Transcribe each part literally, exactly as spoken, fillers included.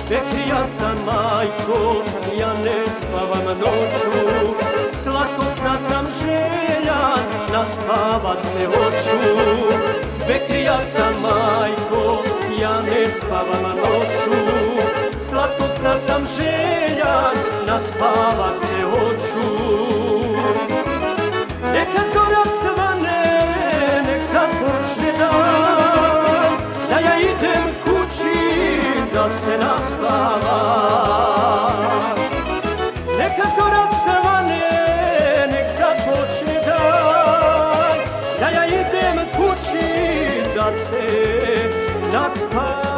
Pekrija sam, majko, ja ne spavam noću, slatkog sna sam željan, naspavat se hoću. Pekrija sam, majko, ja ne spavam noću, slatkog sna sam željan, naspavat se hoću. Neka zora svane, nek započne dan, da ja idem kući, da se naspava. Neka zora svane, nek započne dan, da ja idem kući, da se naspava.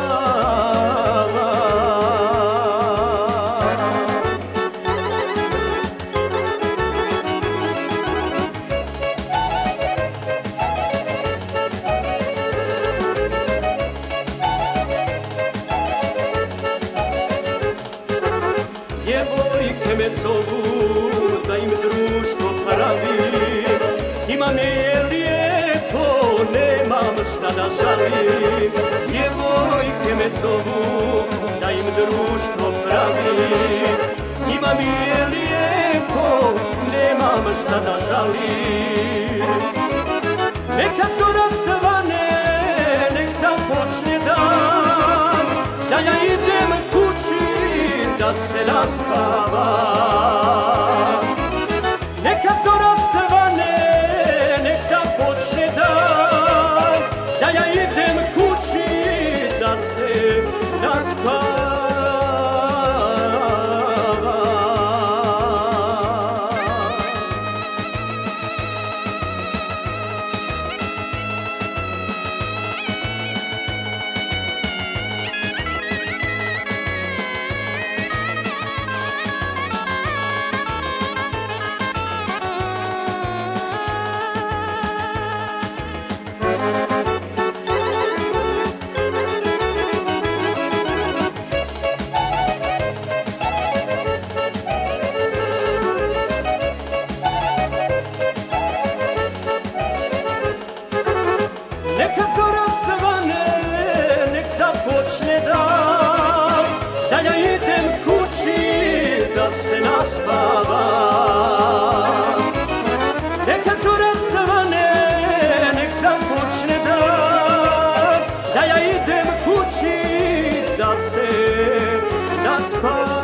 Djevojke me zovu da im društvo pravim, s njima mi je lijepo, nemam šta da žalim. Djevojke me zovu da im društvo pravim, s njima mi je lijepo, nemam šta da žalim. Neka zora svane, nek započne dan, da ja idem kući, da se naspava. Neka zora svane, nek započne dan, da ja idem kući, da se naspava. Neka zora svane, nek započne dan, da ja idem kući, da se naspava. Neka zora svane, nek započne dan, da ja idem kući, da se naspava.